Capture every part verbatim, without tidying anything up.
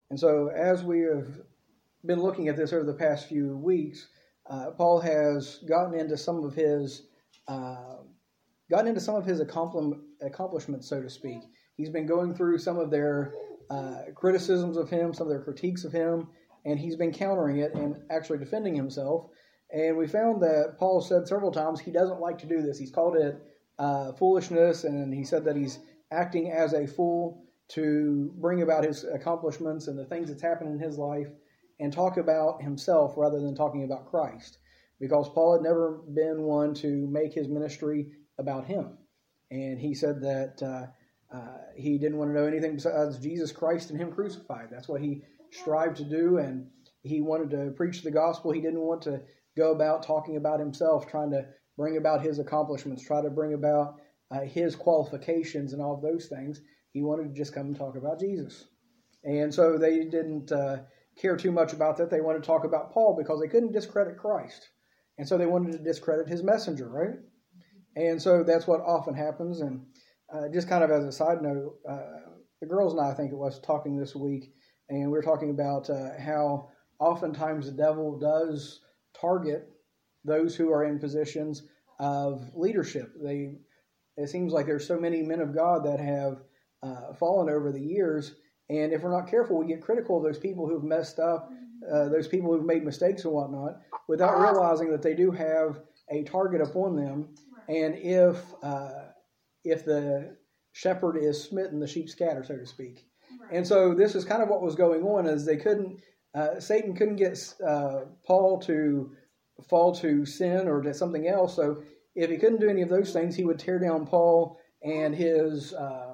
And so as we have been looking at this over the past few weeks, uh, Paul has gotten into some of his uh, gotten into some of his accomplishments, so to speak. He's been going through some of their uh, criticisms of him, some of their critiques of him, and he's been countering it and actually defending himself. And we found that Paul said several times he doesn't like to do this. He's called it uh, foolishness, and he said that he's acting as a fool to bring about his accomplishments and the things that's happened in his life and talk about himself rather than talking about Christ. Because Paul had never been one to make his ministry about him. And he said that uh, uh, he didn't want to know anything besides Jesus Christ and him crucified. That's what he strived to do, and he wanted to preach the gospel. He didn't want to go about talking about himself, trying to bring about his accomplishments, try to bring about uh, his qualifications and all of those things. He wanted to just come and talk about Jesus. And so they didn't uh, care too much about that. They wanted to talk about Paul because they couldn't discredit Christ. And so they wanted to discredit his messenger, right? And so that's what often happens. And uh, just kind of as a side note, uh, the girls and I, I think it was, talking this week, and we were talking about uh, how oftentimes the devil does target those who are in positions of leadership. They, it seems like there's so many men of God that have uh, fallen over the years, and if we're not careful, we get critical of those people who've messed up, uh, those people who've made mistakes and whatnot, without realizing that they do have a target upon them. And if uh, if the shepherd is smitten, the sheep scatter, so to speak. Right. And so this is kind of what was going on, is they couldn't, uh, Satan couldn't get uh, Paul to fall to sin or to something else. So if he couldn't do any of those things, he would tear down Paul and his uh,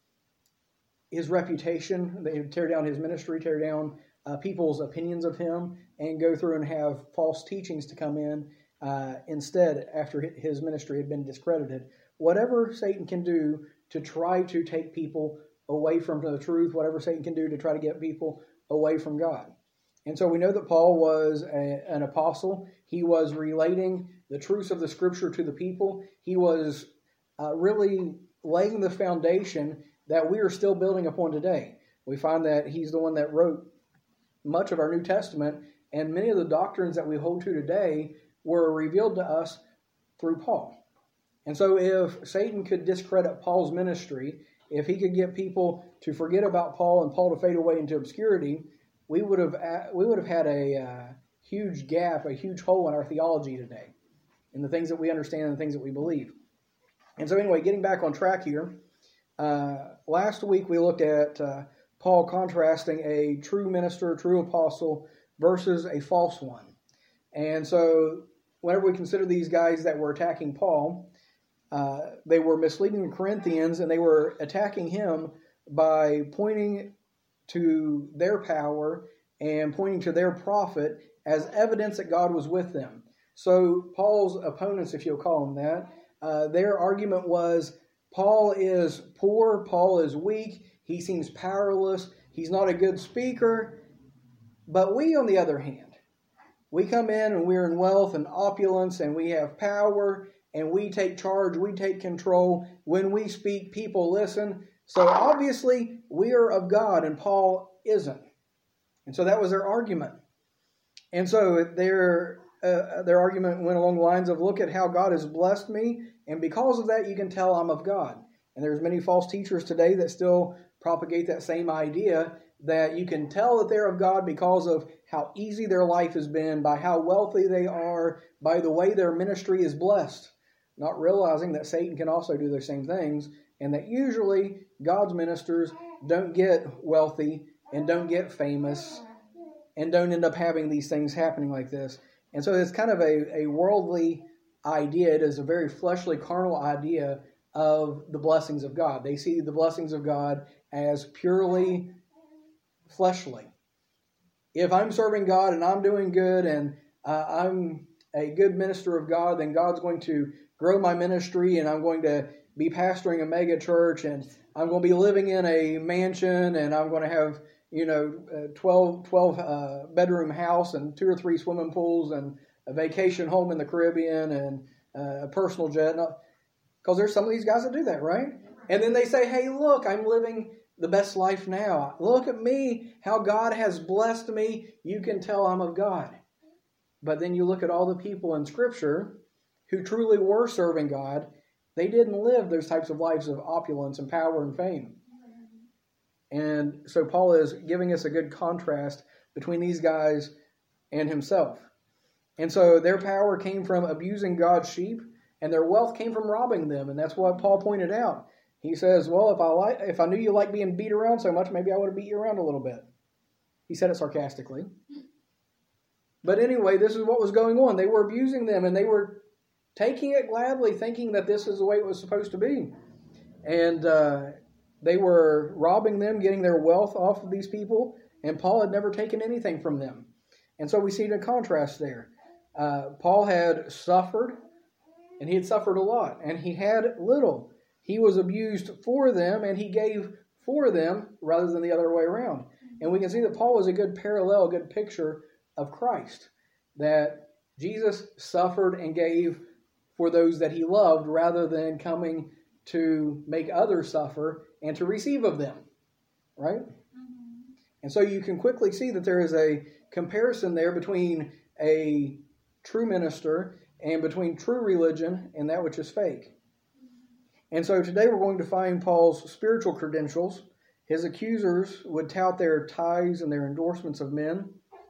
his reputation. They would tear down his ministry, tear down uh, people's opinions of him, and go through and have false teachings to come in Uh, instead, after his ministry had been discredited. Whatever Satan can do to try to take people away from the truth, whatever Satan can do to try to get people away from God. And so we know that Paul was a, an apostle. He was relating the truths of the Scripture to the people. He was uh, really laying the foundation that we are still building upon today. We find that he's the one that wrote much of our New Testament, and many of the doctrines that we hold to today were revealed to us through Paul. And so if Satan could discredit Paul's ministry, if he could get people to forget about Paul and Paul to fade away into obscurity, we would have we would have had a uh, huge gap, a huge hole in our theology today, in the things that we understand and the things that we believe. And so anyway, getting back on track here, uh, last week we looked at uh, Paul contrasting a true minister, true apostle, versus a false one. And so whenever we consider these guys that were attacking Paul, uh, they were misleading the Corinthians, and they were attacking him by pointing to their power and pointing to their prophet as evidence that God was with them. So Paul's opponents, if you'll call them that, uh, their argument was, Paul is poor, Paul is weak, he seems powerless, he's not a good speaker. But we, on the other hand, we come in and we're in wealth and opulence, and we have power, and we take charge, we take control. When we speak, people listen. So obviously, we are of God, and Paul isn't. And so that was their argument. And so their uh, their argument went along the lines of, look at how God has blessed me, and because of that, you can tell I'm of God. And there's many false teachers today that still propagate that same idea, that you can tell that they're of God because of how easy their life has been, by how wealthy they are, by the way their ministry is blessed, not realizing that Satan can also do those same things, and that usually God's ministers don't get wealthy and don't get famous and don't end up having these things happening like this. And so it's kind of a, a worldly idea. It is a very fleshly, carnal idea of the blessings of God. They see the blessings of God as purely fleshly. If I'm serving God and I'm doing good and uh, I'm a good minister of God, then God's going to grow my ministry, and I'm going to be pastoring a mega church, and I'm going to be living in a mansion, and I'm going to have, you know, a twelve, twelve uh, bedroom house and two or three swimming pools and a vacation home in the Caribbean and uh, a personal jet. Because there's some of these guys that do that, right? And then they say, hey, look, I'm living the best life now. Look at me, how God has blessed me. You can tell I'm of God. But then you look at all the people in Scripture who truly were serving God. They didn't live those types of lives of opulence and power and fame. And so Paul is giving us a good contrast between these guys and himself. And so their power came from abusing God's sheep, and their wealth came from robbing them. And that's what Paul pointed out. He says, well, if I like, if I knew you like being beat around so much, maybe I would have beat you around a little bit. He said it sarcastically. But anyway, this is what was going on. They were abusing them, and they were taking it gladly, thinking that this is the way it was supposed to be. And uh, they were robbing them, getting their wealth off of these people, and Paul had never taken anything from them. And so we see the contrast there. Uh, Paul had suffered, and he had suffered a lot, and he had little. He was abused for them, and he gave for them rather than the other way around. And we can see that Paul was a good parallel, a good picture of Christ, that Jesus suffered and gave for those that he loved rather than coming to make others suffer and to receive of them, right? Mm-hmm. And so you can quickly see that there is a comparison there between a true minister and between true religion and that which is fake. And so today we're going to find Paul's spiritual credentials. His accusers would tout their tithes and their endorsements of men,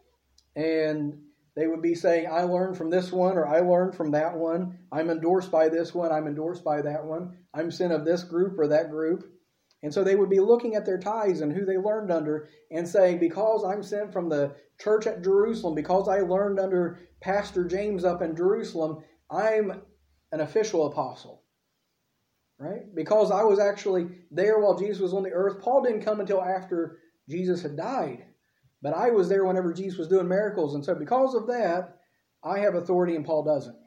and they would be saying, I learned from this one, or I learned from that one. I'm endorsed by this one. I'm endorsed by that one. I'm sent of this group or that group. And so they would be looking at their tithes and who they learned under and saying, because I'm sent from the church at Jerusalem, because I learned under Pastor James up in Jerusalem, I'm an official apostle. Right? Because I was actually there while Jesus was on the earth. Paul didn't come until after Jesus had died. But I was there whenever Jesus was doing miracles. And so because of that, I have authority and Paul doesn't.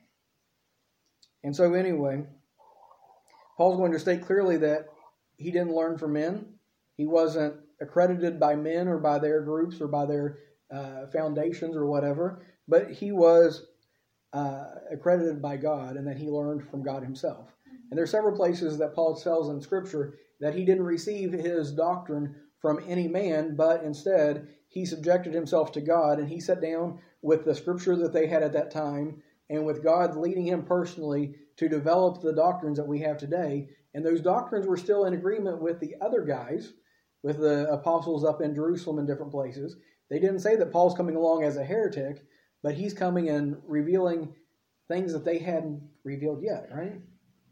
And so anyway, Paul's going to state clearly that he didn't learn from men. He wasn't accredited by men or by their groups or by their uh, foundations or whatever. But he was uh, accredited by God, and that he learned from God himself. And there are several places that Paul tells in Scripture that he didn't receive his doctrine from any man, but instead he subjected himself to God, and he sat down with the Scripture that they had at that time, and with God leading him personally to develop the doctrines that we have today. And those doctrines were still in agreement with the other guys, with the apostles up in Jerusalem and different places. They didn't say that Paul's coming along as a heretic, but he's coming and revealing things that they hadn't revealed yet, right?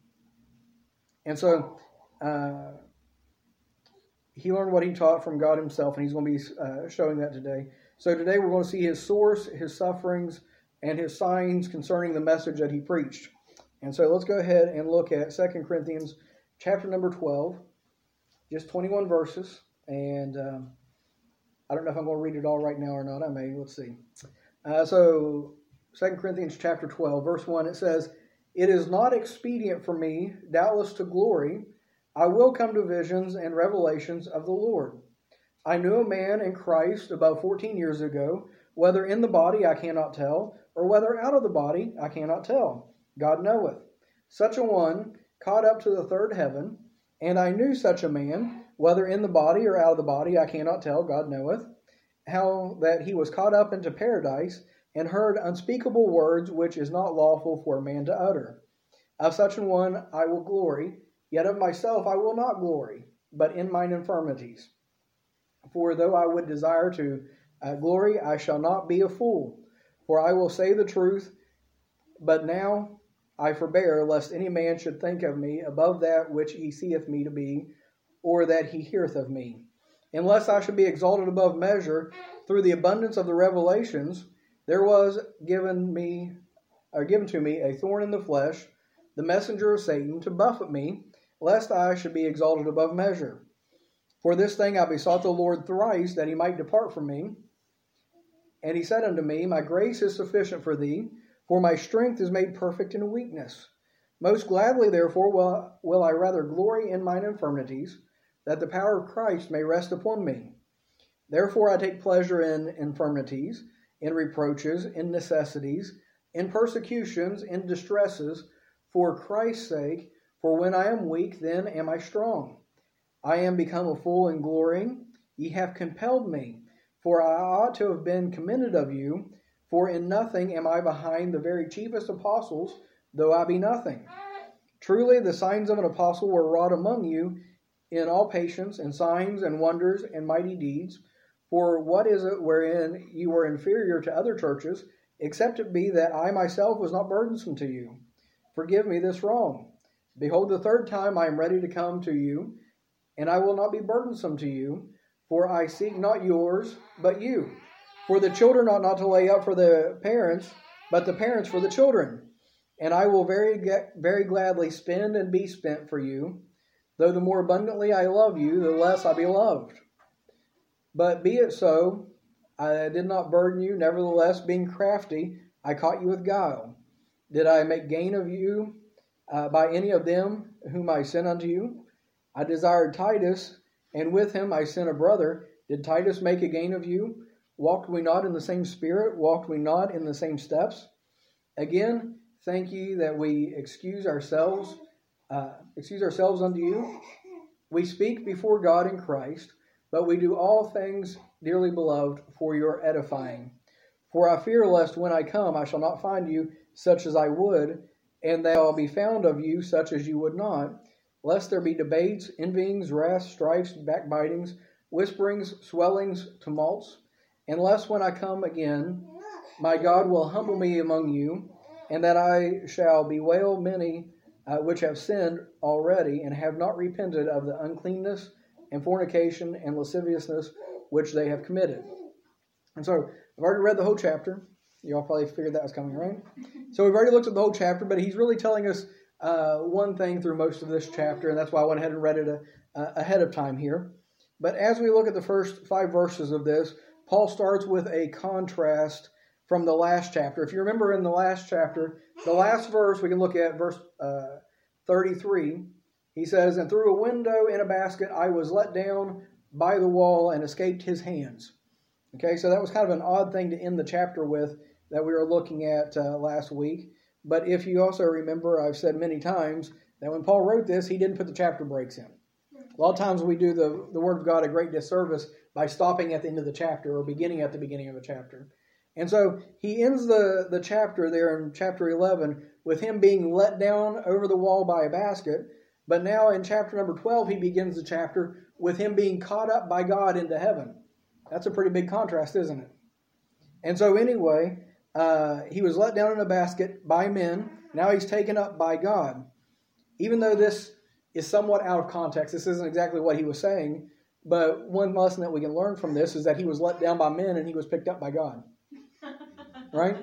And so uh, he learned what he taught from God himself, and he's going to be uh, showing that today. So today we're going to see his source, his sufferings, and his signs concerning the message that he preached. And so let's go ahead and look at Second Corinthians chapter number twelve, just twenty-one verses. And um, I don't know if I'm going to read it all right now or not. I may. Let's see. Uh, so Second Corinthians chapter twelve, verse one, it says, "It is not expedient for me, doubtless to glory. I will come to visions and revelations of the Lord. I knew a man in Christ above fourteen years ago, whether in the body I cannot tell, or whether out of the body I cannot tell. God knoweth. Such a one caught up to the third heaven, and I knew such a man, whether in the body or out of the body I cannot tell, God knoweth, how that he was caught up into paradise, and heard unspeakable words which is not lawful for a man to utter. Of such an one I will glory, yet of myself I will not glory, but in mine infirmities. For though I would desire to uh, glory, I shall not be a fool. For I will say the truth, but now I forbear, lest any man should think of me above that which he seeth me to be, or that he heareth of me. Unless I should be exalted above measure through the abundance of the revelations, there was given me, or given to me, a thorn in the flesh, the messenger of Satan, to buffet me, lest I should be exalted above measure. For this thing I besought the Lord thrice, that he might depart from me. And he said unto me, My grace is sufficient for thee, for my strength is made perfect in weakness. Most gladly, therefore, will, will I rather glory in mine infirmities, that the power of Christ may rest upon me. Therefore I take pleasure in infirmities, in reproaches, in necessities, in persecutions, in distresses, for Christ's sake, for when I am weak, then am I strong. I am become a fool in glorying. Ye have compelled me, for I ought to have been commended of you. For in nothing am I behind the very chiefest apostles, though I be nothing. Truly the signs of an apostle were wrought among you in all patience, and signs, and wonders, and mighty deeds. For what is it wherein you were inferior to other churches, except it be that I myself was not burdensome to you? Forgive me this wrong. Behold, the third time I am ready to come to you, and I will not be burdensome to you, for I seek not yours, but you. For the children ought not to lay up for the parents, but the parents for the children. And I will very very gladly spend and be spent for you. Though the more abundantly I love you, the less I be loved. But be it so, I did not burden you. Nevertheless, being crafty, I caught you with guile. Did I make gain of you uh, by any of them whom I sent unto you? I desired Titus, and with him I sent a brother. Did Titus make a gain of you? Walked we not in the same spirit? Walked we not in the same steps? Again, thank ye that we excuse ourselves, uh, excuse ourselves unto you. We speak before God in Christ, but we do all things, dearly beloved, for your edifying. For I fear lest when I come I shall not find you such as I would, and that I will be found of you such as you would not, lest there be debates, envyings, wraths, strifes, backbitings, whisperings, swellings, tumults, and lest when I come again, my God will humble me among you, and that I shall bewail many uh, which have sinned already, and have not repented of the uncleanness and fornication and lasciviousness which they have committed. And so, I've already read the whole chapter. You all probably figured that was coming, right? So we've already looked at the whole chapter, but he's really telling us uh, one thing through most of this chapter, and that's why I went ahead and read it a, a, ahead of time here. But as we look at the first five verses of this, Paul starts with a contrast from the last chapter. If you remember in the last chapter, the last verse, we can look at verse uh, thirty-three. He says, and through a window in a basket I was let down by the wall and escaped his hands. Okay, so that was kind of an odd thing to end the chapter with that we were looking at uh, last week. But if you also remember, I've said many times that when Paul wrote this, he didn't put the chapter breaks in. A lot of times we do the, the Word of God a great disservice by stopping at the end of the chapter or beginning at the beginning of a chapter. And so he ends the, the chapter there in chapter eleven with him being let down over the wall by a basket. But now in chapter number twelve, he begins the chapter with him being caught up by God into heaven. That's a pretty big contrast, isn't it? And so anyway, uh, he was let down in a basket by men. Now he's taken up by God. Even though this is somewhat out of context, this isn't exactly what he was saying, but one lesson that we can learn from this is that he was let down by men and he was picked up by God. Right?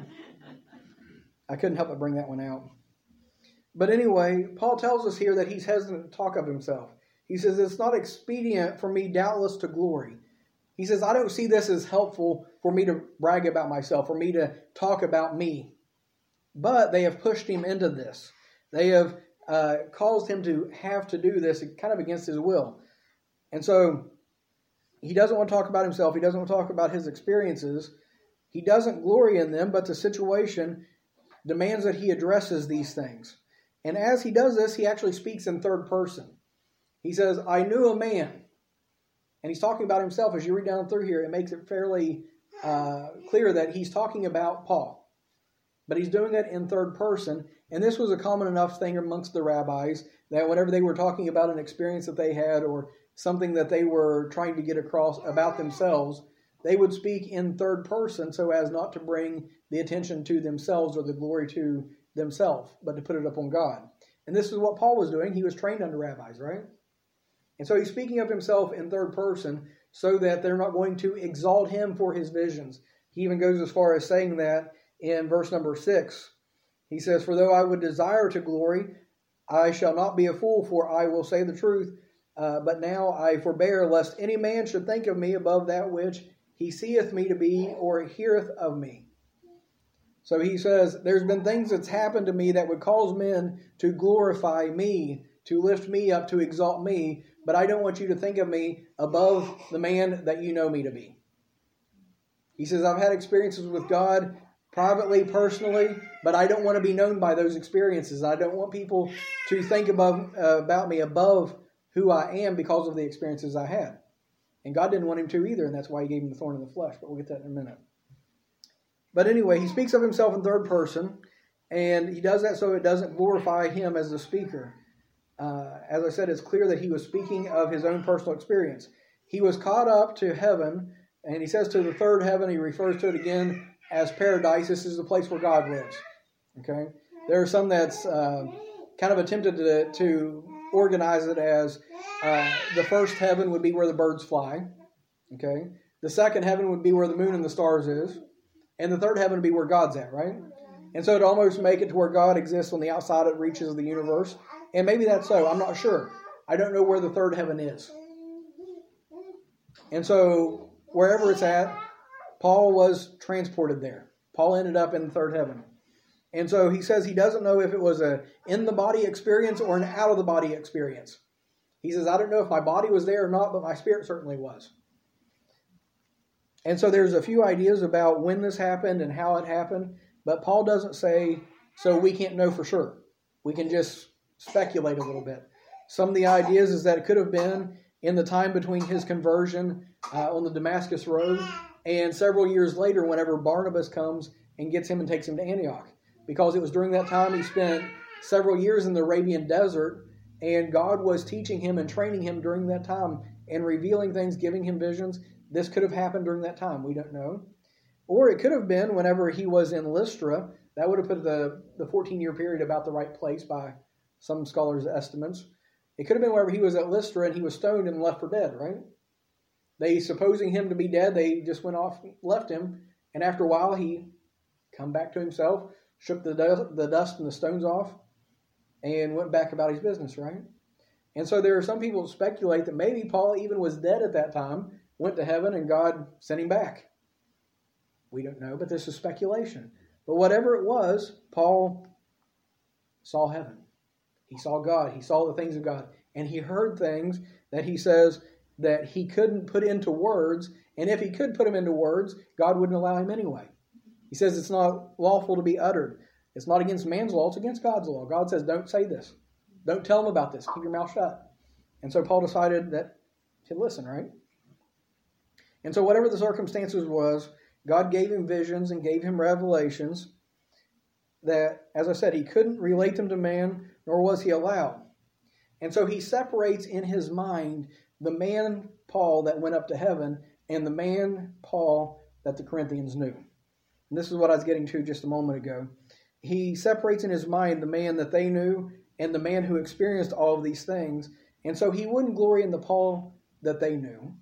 I couldn't help but bring that one out. But anyway, Paul tells us here that he's hesitant to talk of himself. He says, it's not expedient for me doubtless to glory. He says, I don't see this as helpful for me to brag about myself, for me to talk about me. But they have pushed him into this. They have uh, caused him to have to do this kind of against his will. And so he doesn't want to talk about himself. He doesn't want to talk about his experiences. He doesn't glory in them, but the situation demands that he addresses these things. And as he does this, he actually speaks in third person. He says, I knew a man. And he's talking about himself. As you read down through here, it makes it fairly uh, clear that he's talking about Paul. But he's doing it in third person. And this was a common enough thing amongst the rabbis that whenever they were talking about an experience that they had or something that they were trying to get across about themselves, they would speak in third person so as not to bring the attention to themselves or the glory to themselves, but to put it up on God. And this is what Paul was doing. He was trained under rabbis, right? And so he's speaking of himself in third person so that they're not going to exalt him for his visions. He even goes as far as saying that in verse number six. He says, for though I would desire to glory, I shall not be a fool, for I will say the truth. Uh, but now I forbear, lest any man should think of me above that which he seeth me to be or heareth of me. So he says, there's been things that's happened to me that would cause men to glorify me, to lift me up, to exalt me, but I don't want you to think of me above the man that you know me to be. He says, I've had experiences with God privately, personally, but I don't want to be known by those experiences. I don't want people to think above, uh, about me above who I am because of the experiences I had. And God didn't want him to either, and that's why he gave him the thorn in the flesh. But we'll get to that in a minute. But anyway, he speaks of himself in third person, and he does that so it doesn't glorify him as the speaker. Uh, as I said, it's clear that he was speaking of his own personal experience. He was caught up to heaven, and he says to the third heaven, he refers to it again as paradise. This is the place where God lives. Okay, there are some that's uh, kind of attempted to, to organize it as uh, the first heaven would be where the birds fly. Okay, the second heaven would be where the moon and the stars is, and the third heaven would be where God's at, right? And so to almost make it to where God exists on the outside of reaches of the universe, and maybe that's so. I'm not sure. I don't know where the third heaven is. And so wherever it's at, Paul was transported there. Paul ended up in the third heaven. And so he says he doesn't know if it was a in-the-body experience or an out-of-the-body experience. He says, I don't know if my body was there or not, but my spirit certainly was. And so there's a few ideas about when this happened and how it happened, but Paul doesn't say, so we can't know for sure. We can just speculate a little bit. Some of the ideas is that it could have been in the time between his conversion uh, on the Damascus Road and several years later whenever Barnabas comes and gets him and takes him to Antioch. Because it was during that time he spent several years in the Arabian desert, and God was teaching him and training him during that time and revealing things, giving him visions. This could have happened during that time. We don't know. Or it could have been whenever he was in Lystra. That would have put the, the fourteen-year period about the right place by some scholars' estimates. It could have been whenever he was at Lystra and he was stoned and left for dead, right? They, supposing him to be dead, they just went off, left him, and after a while he come back to himself, shook the dust, the dust and the stones off, and went back about his business, right? And so there are some people who speculate that maybe Paul even was dead at that time, went to heaven, and God sent him back. We don't know, but this is speculation. But whatever it was, Paul saw heaven. He saw God. He saw the things of God. And he heard things that he says that he couldn't put into words. And if he could put them into words, God wouldn't allow him anyway. He says it's not lawful to be uttered. It's not against man's law. It's against God's law. God says, don't say this. Don't tell them about this. Keep your mouth shut. And so Paul decided that to listen, right? And so whatever the circumstances was, God gave him visions and gave him revelations that, as I said, he couldn't relate them to man, nor was he allowed. And so he separates in his mind the man, Paul, that went up to heaven, and the man, Paul, that the Corinthians knew. And this is what I was getting to just a moment ago. He separates in his mind the man that they knew and the man who experienced all of these things. And so he wouldn't glory in the Paul that they knew.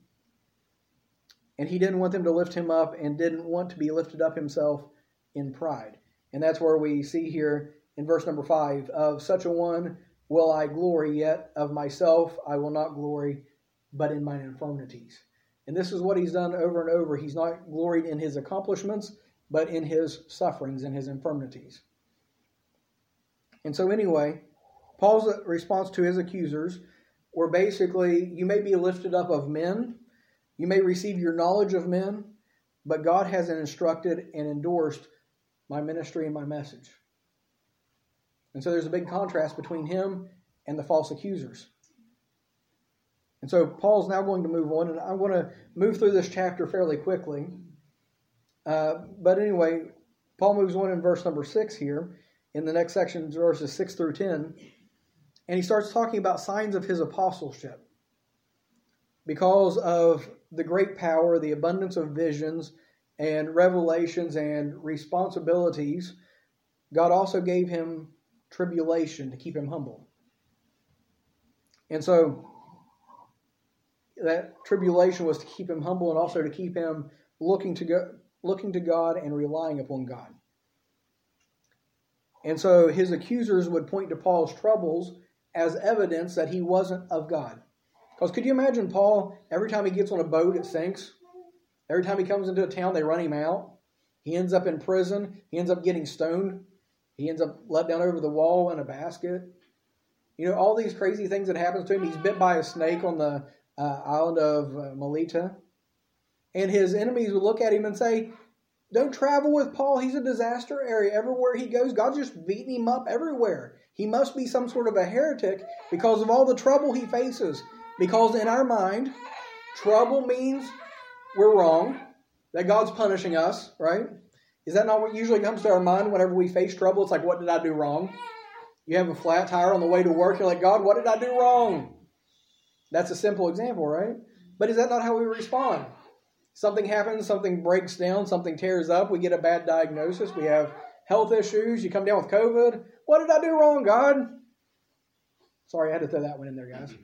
And he didn't want them to lift him up and didn't want to be lifted up himself in pride. And that's where we see here in verse number five, of such a one will I glory, yet of myself I will not glory, but in mine infirmities. And this is what he's done over and over. He's not gloried in his accomplishments, but in his sufferings and his infirmities. And so anyway, Paul's response to his accusers were basically, you may be lifted up of men, you may receive your knowledge of men, but God has instructed and endorsed my ministry and my message. And so there's a big contrast between him and the false accusers. And so Paul's now going to move on, and I want to move through this chapter fairly quickly. Uh, but anyway, Paul moves on in verse number six here, in the next section, verses six through ten, and he starts talking about signs of his apostleship. Because of the great power, the abundance of visions and revelations and responsibilities, God also gave him tribulation to keep him humble. And so that tribulation was to keep him humble and also to keep him looking to go, looking to God and relying upon God. And so his accusers would point to Paul's troubles as evidence that he wasn't of God. Because could you imagine Paul, every time he gets on a boat, it sinks. Every time he comes into a town, they run him out. He ends up in prison. He ends up getting stoned. He ends up let down over the wall in a basket. You know, all these crazy things that happens to him. He's bit by a snake on the uh, island of uh, Melita. And his enemies would look at him and say, Don't travel with Paul. He's a disaster area. Everywhere he goes, God's just beating him up everywhere. He must be some sort of a heretic because of all the trouble he faces. Because in our mind, trouble means we're wrong, that God's punishing us, right? Is that not what usually comes to our mind whenever we face trouble? It's like, what did I do wrong? You have a flat tire on the way to work. You're like, God, what did I do wrong? That's a simple example, right? But is that not how we respond? Something happens, something breaks down, something tears up. We get a bad diagnosis. We have health issues. You come down with COVID. What did I do wrong, God? Sorry, I had to throw that one in there, guys.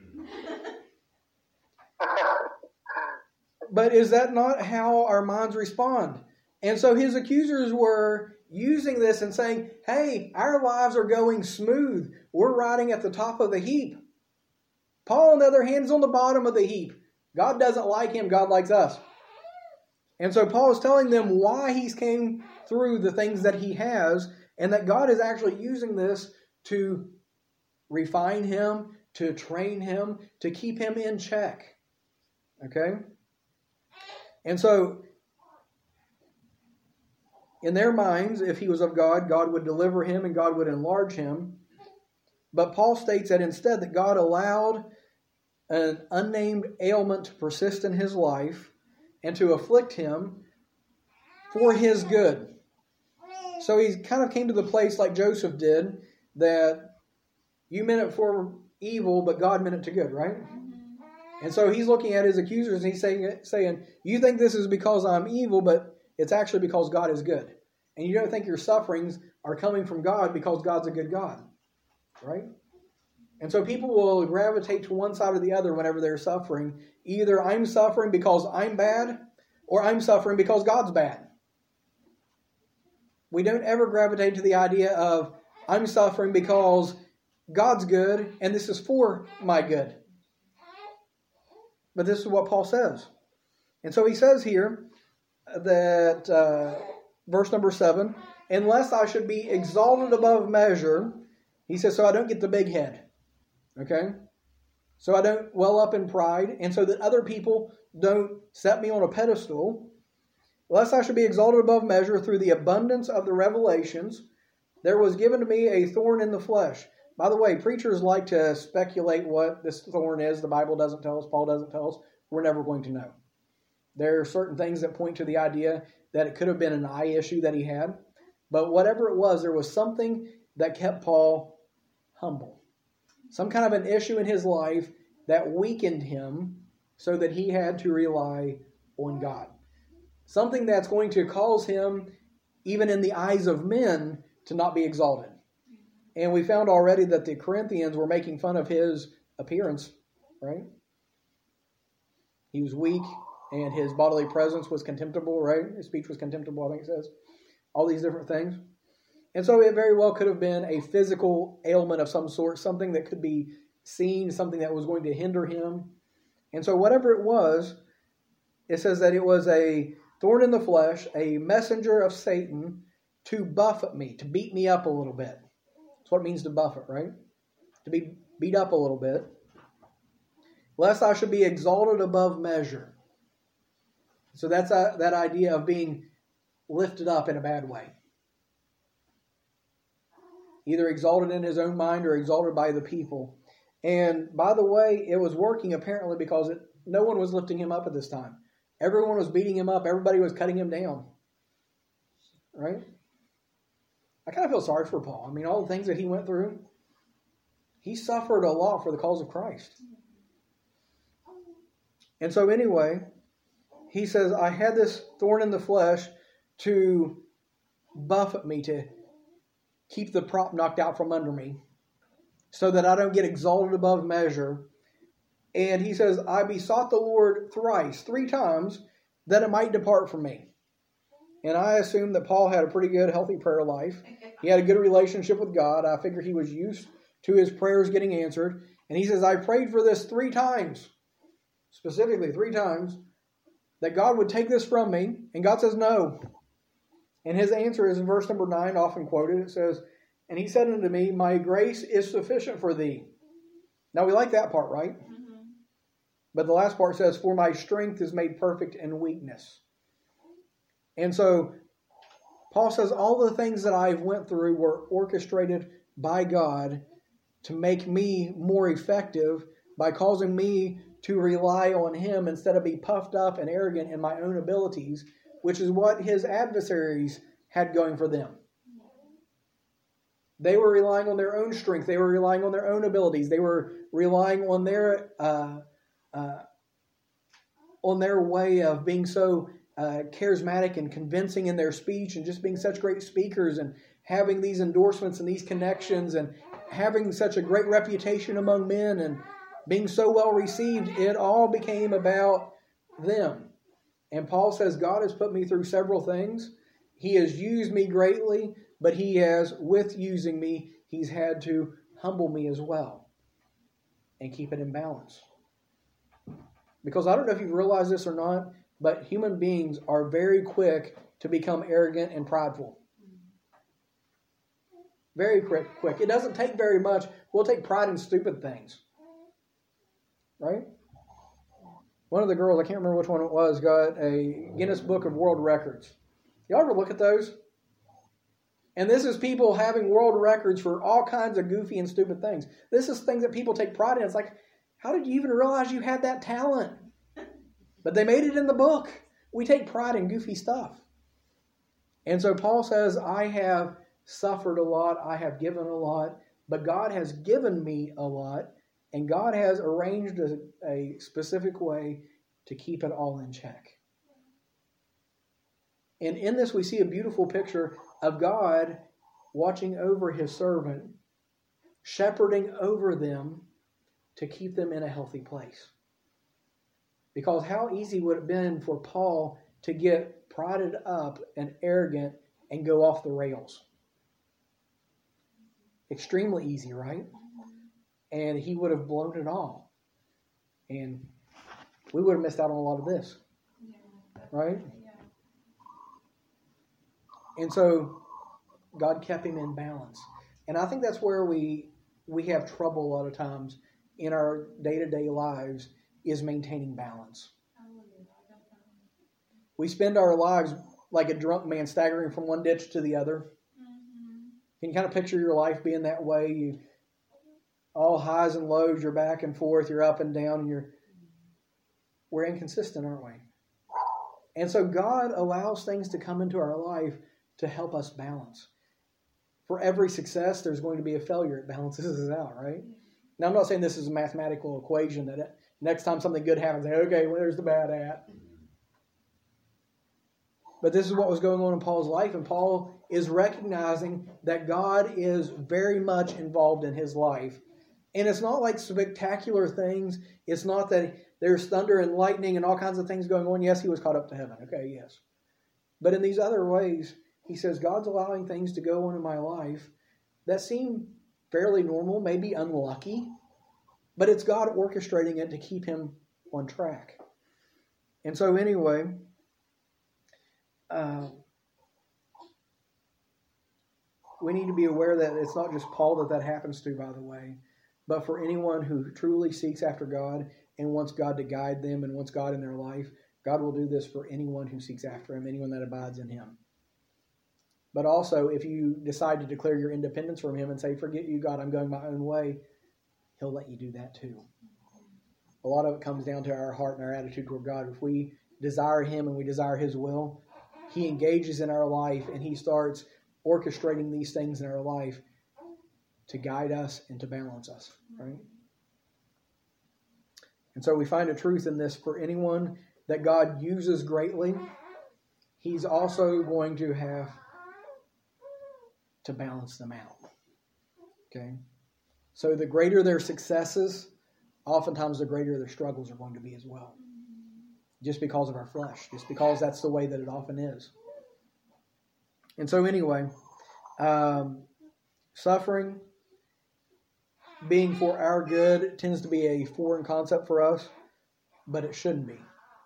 But is that not how our minds respond? And so his accusers were using this and saying, hey, our lives are going smooth. We're riding at the top of the heap. Paul, on the other hand, is on the bottom of the heap. God doesn't like him. God likes us. And so Paul is telling them why he's came through the things that he has, and that God is actually using this to refine him, to train him, to keep him in check. Okay? And so, in their minds, if he was of God, God would deliver him and God would enlarge him. But Paul states that instead that God allowed an unnamed ailment to persist in his life and to afflict him for his good. So he kind of came to the place like Joseph did, that you meant it for evil, but God meant it to good, right? And so he's looking at his accusers and he's saying, saying, you think this is because I'm evil, but it's actually because God is good. And you don't think your sufferings are coming from God because God's a good God, right? And so people will gravitate to one side or the other whenever they're suffering. Either I'm suffering because I'm bad, or I'm suffering because God's bad. We don't ever gravitate to the idea of I'm suffering because God's good and this is for my good. But this is what Paul says. And so he says here that, uh, verse number seven, unless I should be exalted above measure, he says, so I don't get the big head. Okay? So I don't well up in pride, and so that other people don't set me on a pedestal. Lest I should be exalted above measure through the abundance of the revelations, there was given to me a thorn in the flesh. By the way, preachers like to speculate what this thorn is. The Bible doesn't tell us. Paul doesn't tell us. We're never going to know. There are certain things that point to the idea that it could have been an eye issue that he had. But whatever it was, there was something that kept Paul humble. Some kind of an issue in his life that weakened him so that he had to rely on God. Something that's going to cause him, even in the eyes of men, to not be exalted. And we found already that the Corinthians were making fun of his appearance, right? He was weak, and his bodily presence was contemptible, right? His speech was contemptible, I think it says. All these different things. And so it very well could have been a physical ailment of some sort, something that could be seen, something that was going to hinder him. And so whatever it was, it says that it was a thorn in the flesh, a messenger of Satan to buffet me, to beat me up a little bit. That's what it means to buffet, right? To be beat up a little bit. Lest I should be exalted above measure. So that's a, that idea of being lifted up in a bad way. Either exalted in his own mind or exalted by the people. And by the way, it was working apparently because it, no one was lifting him up at this time. Everyone was beating him up. Everybody was cutting him down. Right? I kind of feel sorry for Paul. I mean, all the things that he went through. He suffered a lot for the cause of Christ. And so anyway, he says, I had this thorn in the flesh to buffet me, to keep the prop knocked out from under me, so that I don't get exalted above measure. And he says, I besought the Lord thrice, three times, that it might depart from me. And I assume that Paul had a pretty good, healthy prayer life. He had a good relationship with God. I figure he was used to his prayers getting answered. And he says, I prayed for this three times, specifically three times, that God would take this from me. And God says, no. And his answer is in verse number nine, often quoted. It says, and he said unto me, my grace is sufficient for thee. Now we like that part, right? Mm-hmm. But the last part says, for my strength is made perfect in weakness. And so Paul says all the things that I went through were orchestrated by God to make me more effective by causing me to rely on Him instead of be puffed up and arrogant in my own abilities, which is what his adversaries had going for them. They were relying on their own strength. They were relying on their own abilities. They were relying on their uh, uh, on their way of being so uh, charismatic and convincing in their speech and just being such great speakers and having these endorsements and these connections and having such a great reputation among men and being so well received. It all became about them. And Paul says, God has put me through several things. He has used me greatly, but He has, with using me, He's had to humble me as well and keep it in balance. Because I don't know if you realize this or not, but human beings are very quick to become arrogant and prideful. Very quick, quick. It doesn't take very much. We'll take pride in stupid things. Right? One of the girls, I can't remember which one it was, got a Guinness Book of World Records. Y'all ever look at those? And this is people having world records for all kinds of goofy and stupid things. This is things that people take pride in. It's like, how did you even realize you had that talent? But they made it in the book. We take pride in goofy stuff. And so Paul says, I have suffered a lot. I have given a lot. But God has given me a lot. And God has arranged a, a specific way to keep it all in check. And in this we see a beautiful picture of God watching over His servant, shepherding over them to keep them in a healthy place. Because how easy would it have been for Paul to get prodded up and arrogant and go off the rails? Extremely easy, right? And he would have blown it all. And we would have missed out on a lot of this. Right? And so God kept him in balance. And I think that's where we we have trouble a lot of times in our day-to-day lives, is maintaining balance. We spend our lives like a drunk man staggering from one ditch to the other. Can you kind of picture your life being that way? You all highs and lows, you're back and forth, you're up and down, and you're we're inconsistent, aren't we? And so God allows things to come into our life to help us balance. For every success, there's going to be a failure. It balances us out, right? Now, I'm not saying this is a mathematical equation that it, next time something good happens, okay, well, there's the bad at. But this is what was going on in Paul's life, and Paul is recognizing that God is very much involved in his life. And it's not like spectacular things. It's not that there's thunder and lightning and all kinds of things going on. Yes, he was caught up to heaven. Okay, yes. But in these other ways, he says, God's allowing things to go on in my life that seem fairly normal, maybe unlucky, but it's God orchestrating it to keep him on track. And so anyway, uh, we need to be aware that it's not just Paul that that happens to, by the way, but for anyone who truly seeks after God and wants God to guide them and wants God in their life, God will do this for anyone who seeks after him, anyone that abides in him. But also, if you decide to declare your independence from him and say, forget you, God, I'm going my own way, he'll let you do that too. A lot of it comes down to our heart and our attitude toward God. If we desire him and we desire his will, he engages in our life and he starts orchestrating these things in our life to guide us and to balance us, right? And so we find a truth in this for anyone that God uses greatly. He's also going to have to balance them out. Okay? So the greater their successes, oftentimes the greater their struggles are going to be as well. Just because of our flesh. Just because that's the way that it often is. And so anyway, um, suffering, being for our good, tends to be a foreign concept for us, but it shouldn't be.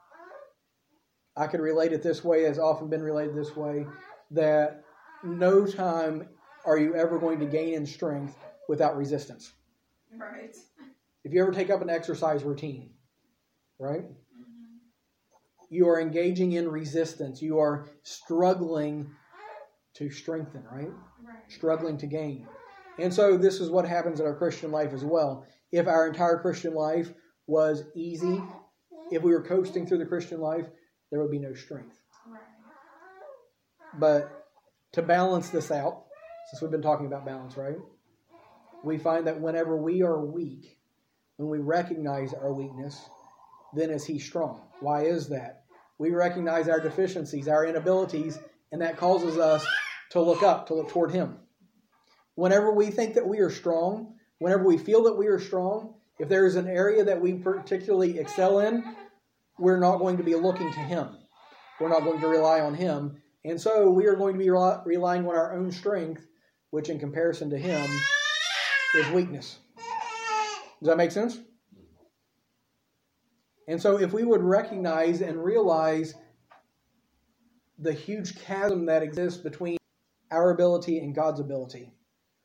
I could relate it this way, has often been related this way, that no time are you ever going to gain in strength without resistance. Right. If you ever take up an exercise routine, right? Mm-hmm. You are engaging in resistance. You are struggling to strengthen, right? Right. Struggling to gain. And so this is what happens in our Christian life as well. If our entire Christian life was easy, if we were coasting through the Christian life, there would be no strength. Right. But to balance this out, since we've been talking about balance, right? We find that whenever we are weak, when we recognize our weakness, then is He strong. Why is that? We recognize our deficiencies, our inabilities, and that causes us to look up, to look toward Him. Whenever we think that we are strong, whenever we feel that we are strong, if there is an area that we particularly excel in, we're not going to be looking to Him. We're not going to rely on Him. And so we are going to be relying on our own strength, which in comparison to Him is weakness. Does that make sense? And so if we would recognize and realize the huge chasm that exists between our ability and God's ability,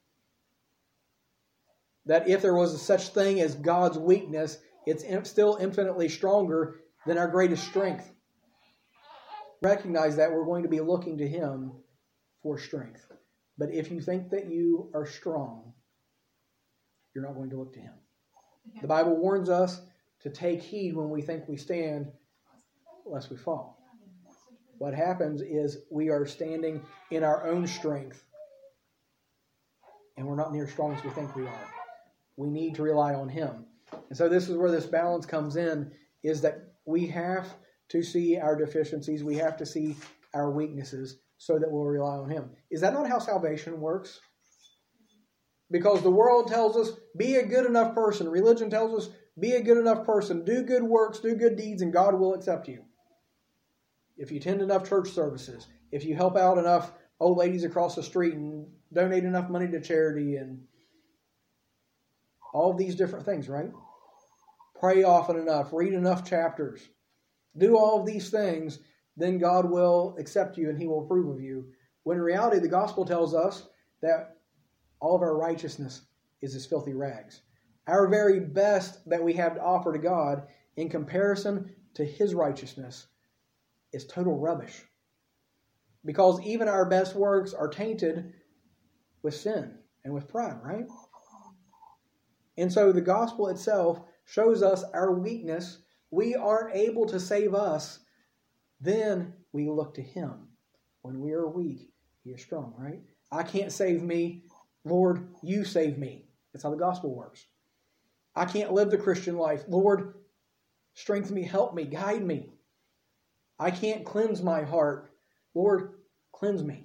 that if there was a such thing as God's weakness, it's still infinitely stronger than our greatest strength. Recognize that we're going to be looking to Him for strength. But if you think that you are strong, you're not going to look to Him. The Bible warns us to take heed when we think we stand, lest we fall. What happens is we are standing in our own strength, and we're not near as strong as we think we are. We need to rely on Him. And so this is where this balance comes in, is that we have to see our deficiencies, we have to see our weaknesses, so that we'll rely on Him. Is that not how salvation works? Because the world tells us, be a good enough person. Religion tells us, be a good enough person. Do good works, do good deeds, and God will accept you. If you attend enough church services, if you help out enough old ladies across the street and donate enough money to charity and all of these different things, right? Pray often enough, read enough chapters, do all of these things, then God will accept you and He will approve of you. When in reality, the gospel tells us that all of our righteousness is as filthy rags. Our very best that we have to offer to God in comparison to His righteousness is total rubbish. Because even our best works are tainted with sin and with pride, right? And so the gospel itself shows us our weakness. We aren't able to save us. Then we look to Him. When we are weak, He is strong, right? I can't save me. Lord, you save me. That's how the gospel works. I can't live the Christian life. Lord, strengthen me, help me, guide me. I can't cleanse my heart. Lord, cleanse me.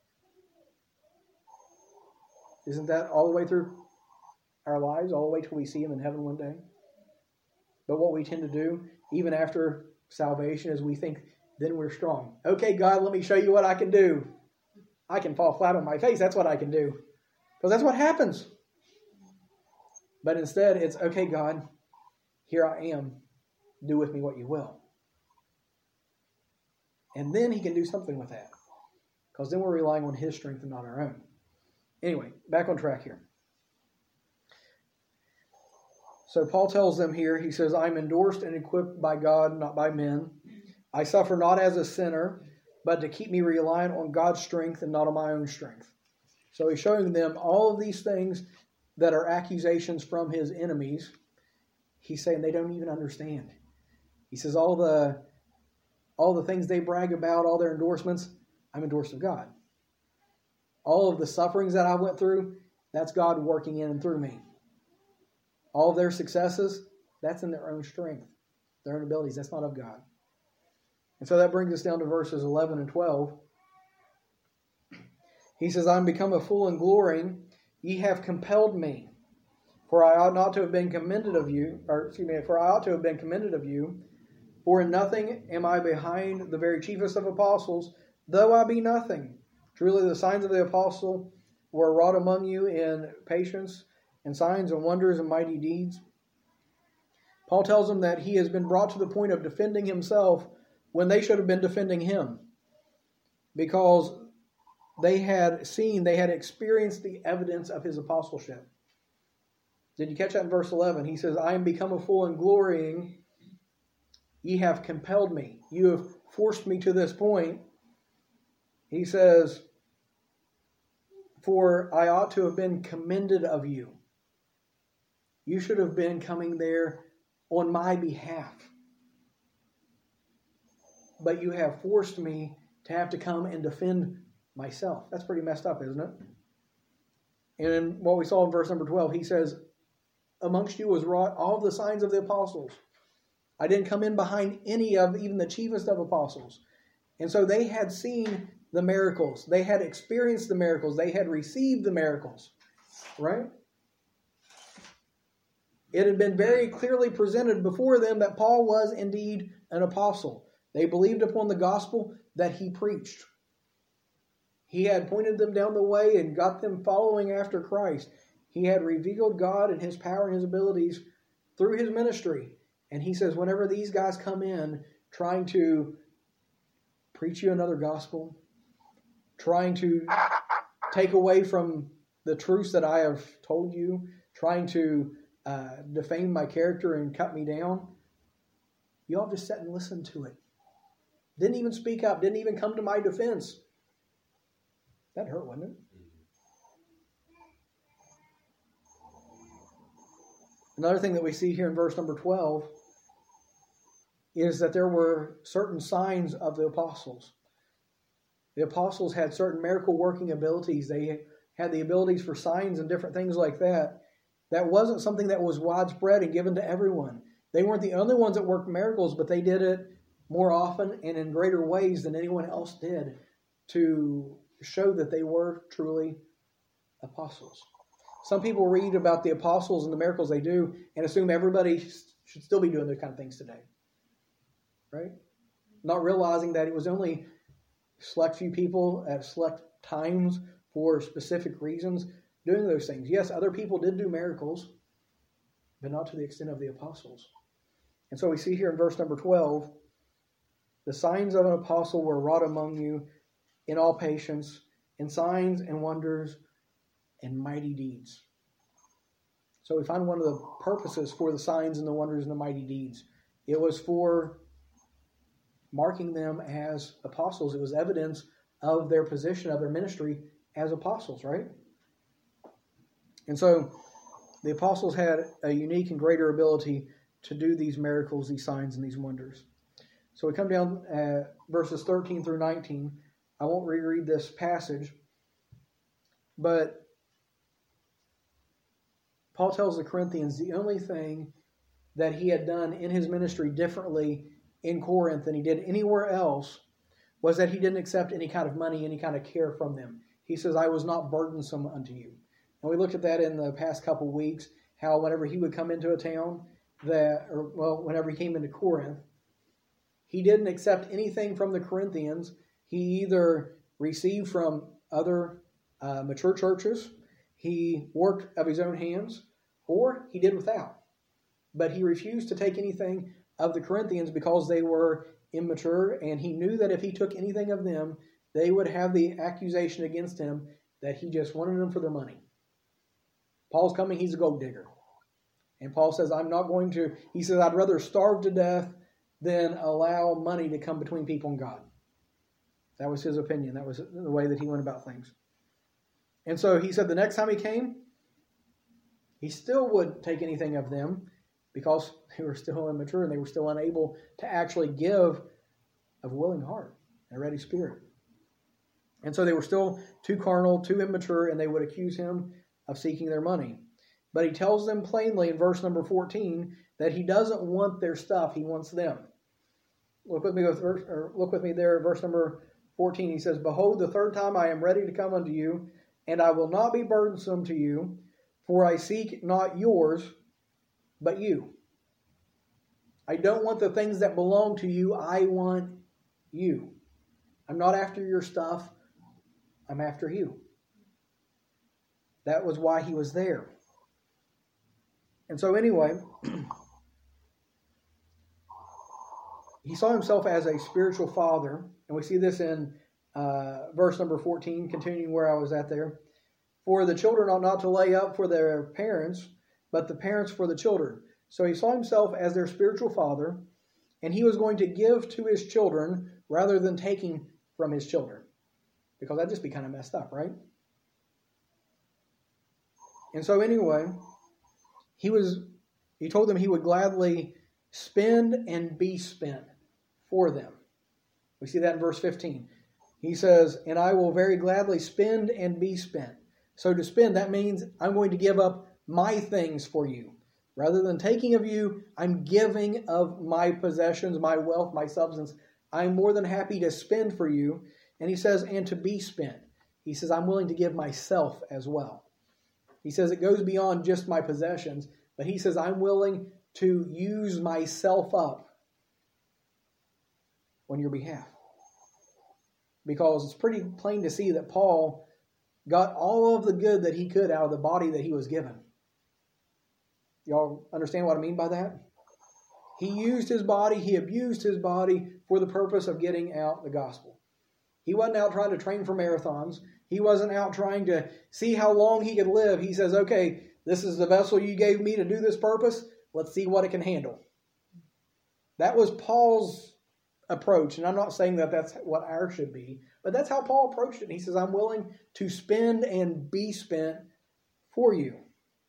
Isn't that all the way through our lives, all the way till we see Him in heaven one day? But what we tend to do, even after salvation, is we think, then we're strong. Okay, God, let me show you what I can do. I can fall flat on my face. That's what I can do. Because that's what happens. But instead, it's, okay, God, here I am. Do with me what you will. And then He can do something with that. Because then we're relying on His strength and not our own. Anyway, back on track here. So Paul tells them here, he says, I'm endorsed and equipped by God, not by men. I suffer not as a sinner, but to keep me reliant on God's strength and not on my own strength. So he's showing them all of these things that are accusations from his enemies. He's saying they don't even understand. He says all the all the things they brag about, all their endorsements, I'm endorsed of God. All of the sufferings that I went through, that's God working in and through me. All of their successes, that's in their own strength, their own abilities. That's not of God. And so that brings us down to verses eleven and twelve. He says, I'm become a fool in glorying. Ye have compelled me. For I ought not to have been commended of you, or excuse me, for I ought to have been commended of you. For in nothing am I behind the very chiefest of apostles, though I be nothing. Truly the signs of the apostle were wrought among you in patience and signs and wonders and mighty deeds. Paul tells them that he has been brought to the point of defending himself when they should have been defending him. Because they had seen, they had experienced the evidence of his apostleship. Did you catch that in verse eleven? He says, I am become a fool in glorying. Ye have compelled me. You have forced me to this point. He says, For I ought to have been commended of you. You should have been coming there on my behalf. But you have forced me to have to come and defend myself. That's pretty messed up, isn't it? And in what we saw in verse number twelve, he says, amongst you was wrought all the signs of the apostles. I didn't come in behind any of even the chiefest of apostles. And so they had seen the miracles. They had experienced the miracles. They had received the miracles. Right? It had been very clearly presented before them that Paul was indeed an apostle. They believed upon the gospel that he preached. He had pointed them down the way and got them following after Christ. He had revealed God and his power and his abilities through his ministry. And he says, whenever these guys come in trying to preach you another gospel, trying to take away from the truths that I have told you, trying to uh, defame my character and cut me down, you all just sat and listened to it. Didn't even speak up, didn't even come to my defense. That hurt, wasn't it? Another thing that we see here in verse number twelve is that there were certain signs of the apostles. The apostles had certain miracle working abilities. They had the abilities for signs and different things like that. That wasn't something that was widespread and given to everyone. They weren't the only ones that worked miracles, but they did it more often and in greater ways than anyone else did to show that they were truly apostles. Some people read about the apostles and the miracles they do and assume everybody should still be doing those kind of things today. Right? Not realizing that it was only select few people at select times for specific reasons doing those things. Yes, other people did do miracles, but not to the extent of the apostles. And so we see here in verse number twelve, the signs of an apostle were wrought among you in all patience, in signs and wonders and mighty deeds. So we find one of the purposes for the signs and the wonders and the mighty deeds. It was for marking them as apostles. It was evidence of their position, of their ministry as apostles, right? And so the apostles had a unique and greater ability to do these miracles, these signs, and these wonders. So we come down at verses thirteen through nineteen. I won't reread this passage, but Paul tells the Corinthians the only thing that he had done in his ministry differently in Corinth than he did anywhere else was that he didn't accept any kind of money, any kind of care from them. He says, I was not burdensome unto you. And we looked at that in the past couple weeks, how whenever he would come into a town, that, or well, whenever he came into Corinth, he didn't accept anything from the Corinthians. He either received from other uh, mature churches, he worked of his own hands, or he did without. But he refused to take anything of the Corinthians because they were immature, and he knew that if he took anything of them, they would have the accusation against him that he just wanted them for their money. Paul's coming, he's a gold digger. And Paul says, I'm not going to, he says, I'd rather starve to death than allow money to come between people and God. That was his opinion. That was the way that he went about things. And so he said the next time he came, he still wouldn't take anything of them because they were still immature and they were still unable to actually give of a willing heart and a ready spirit. And so they were still too carnal, too immature, and they would accuse him of seeking their money. But he tells them plainly in verse number fourteen that he doesn't want their stuff, he wants them. Look with me with verse, or look with me there at verse number fourteen. He says, Behold, the third time I am ready to come unto you, and I will not be burdensome to you, for I seek not yours, but you. I don't want the things that belong to you, I want you. I'm not after your stuff, I'm after you. That was why he was there. And so anyway, he saw himself as a spiritual father, and we see this in uh, verse number fourteen, continuing where I was at there. For the children ought not to lay up for their parents, but the parents for the children. So he saw himself as their spiritual father, and he was going to give to his children rather than taking from his children. Because that'd just be kind of messed up, right? And so anyway, he was he told them he would gladly spend and be spent for them. We see that in verse fifteen. He says, and I will very gladly spend and be spent. So to spend, that means I'm going to give up my things for you. Rather than taking of you, I'm giving of my possessions, my wealth, my substance. I'm more than happy to spend for you. And he says, and to be spent. He says, I'm willing to give myself as well. He says it goes beyond just my possessions, but he says, I'm willing to use myself up on your behalf. Because it's pretty plain to see that Paul got all of the good that he could out of the body that he was given. Y'all understand what I mean by that? He used his body, he abused his body for the purpose of getting out the gospel. He wasn't out trying to train for marathons. He wasn't out trying to see how long he could live. He says, okay, this is the vessel you gave me to do this purpose. Let's see what it can handle. That was Paul's approach. And I'm not saying that that's what ours should be, but that's how Paul approached it. He says, I'm willing to spend and be spent for you.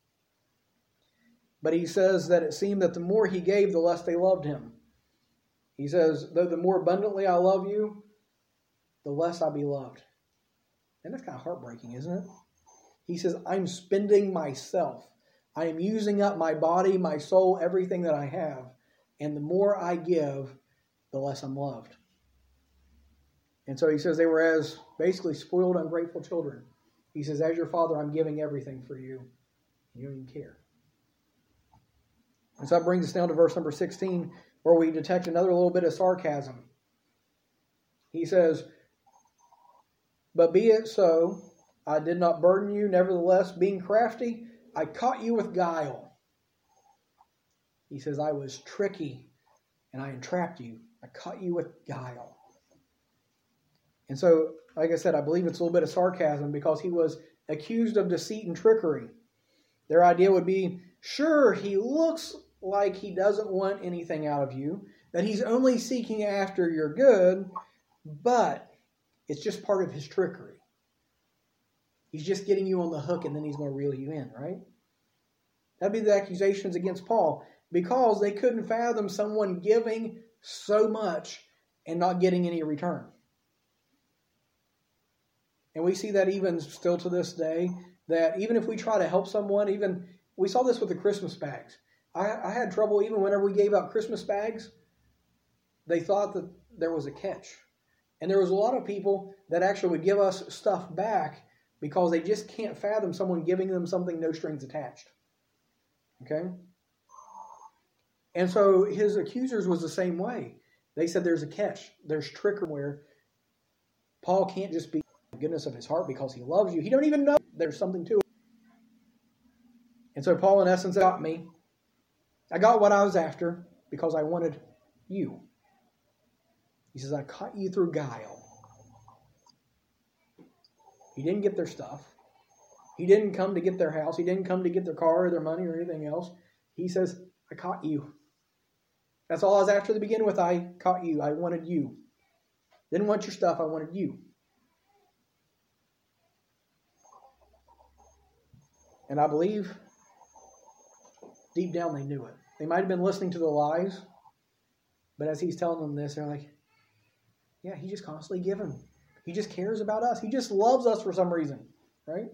But he says that it seemed that the more he gave, the less they loved him. He says, though the more abundantly I love you, the less I be loved. And that's kind of heartbreaking, isn't it? He says, I'm spending myself. I am using up my body, my soul, everything that I have. And the more I give, the less I'm loved. And so he says they were as basically spoiled, ungrateful children. He says, as your father, I'm giving everything for you. You don't even care. And so that brings us down to verse number sixteen, where we detect another little bit of sarcasm. He says, but be it so, I did not burden you, nevertheless, being crafty, I caught you with guile. He says, I was tricky, and I entrapped you. I caught you with guile. And so, like I said, I believe it's a little bit of sarcasm because he was accused of deceit and trickery. Their idea would be, sure, he looks like he doesn't want anything out of you, that he's only seeking after your good, but it's just part of his trickery. He's just getting you on the hook and then he's going to reel you in, right? That'd be the accusations against Paul, because they couldn't fathom someone giving so much and not getting any return. And we see that even still to this day, that even if we try to help someone, even we saw this with the Christmas bags. I, I had trouble even whenever we gave out Christmas bags, they thought that there was a catch. And there was a lot of people that actually would give us stuff back because they just can't fathom someone giving them something no strings attached. Okay? And so his accusers was the same way. They said there's a catch. There's trickery where Paul can't just be the goodness of his heart because he loves you. He don't even know there's something to it. And so Paul, in essence, got me. I got what I was after because I wanted you. He says, I caught you through guile. He didn't get their stuff. He didn't come to get their house. He didn't come to get their car or their money or anything else. He says, I caught you. That's all I was after to begin with. I caught you. I wanted you. Didn't want your stuff. I wanted you. And I believe deep down they knew it. They might have been listening to the lies, but as he's telling them this, they're like, yeah, he's just constantly giving. He just cares about us. He just loves us for some reason, right?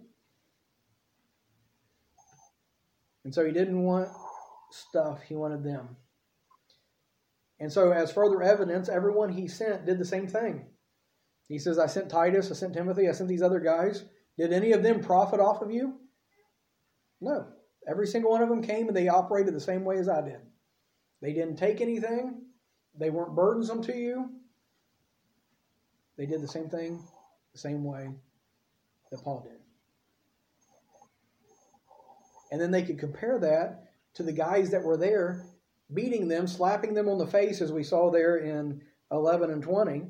And so he didn't want stuff. He wanted them. And so as further evidence, everyone he sent did the same thing. He says, I sent Titus, I sent Timothy, I sent these other guys. Did any of them profit off of you? No. Every single one of them came and they operated the same way as I did. They didn't take anything. They weren't burdensome to you. They did the same thing, the same way that Paul did. And then they could compare that to the guys that were there, beating them, slapping them on the face, as we saw there in eleven and twenty,